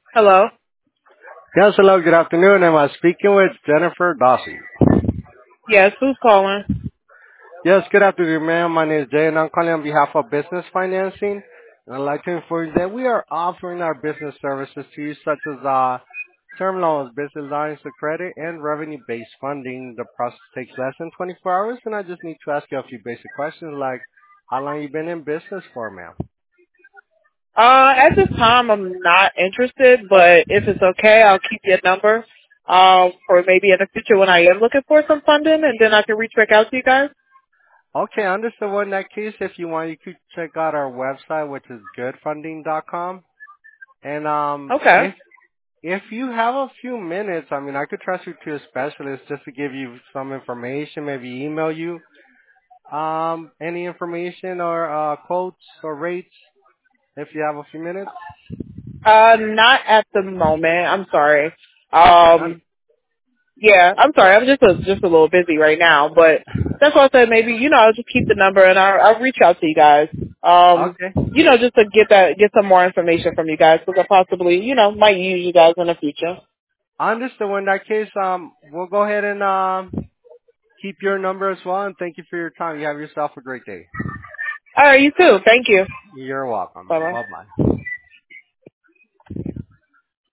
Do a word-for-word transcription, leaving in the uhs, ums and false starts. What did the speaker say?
Hello. Yes, hello, good afternoon. Am I speaking with Jennifer Dawson? Yes, who's calling? Yes, good afternoon, ma'am. My name is Jay, and I'm calling on behalf of Business Financing. And I'd like to inform you that we are offering our business services to you, such as uh, term loans, business lines of credit, and revenue-based funding. The process takes less than twenty-four hours, and I just need to ask you a few basic questions, like how long you been in business for, ma'am? Uh, at this time, I'm not interested, but if it's okay, I'll keep your number. Um, for maybe in the future when I am looking for some funding, and then I can reach back out to you guys. Okay, understood. Well, in that case, if you want, you could check out our website, which is good funding dot com. And um, Okay. if If you have a few minutes, I mean, I could transfer you to a specialist just to give you some information, maybe email you um, any information or uh, quotes or rates if you have a few minutes. Uh, not at the moment. I'm sorry. Uh, Um, yeah, I'm sorry. I'm just a, just a little busy right now, but that's why I said maybe you know I'll just keep the number and I'll, I'll reach out to you guys. Um, okay. you know, just to get that get some more information from you guys because I possibly you know might use you guys in the future. Understood. Well, in that case, um, we'll go ahead and um, keep your number as well, and thank you for your time. You have yourself a great day. All right, you too. Thank you. You're welcome, Bye ma'am. bye. Bye-bye.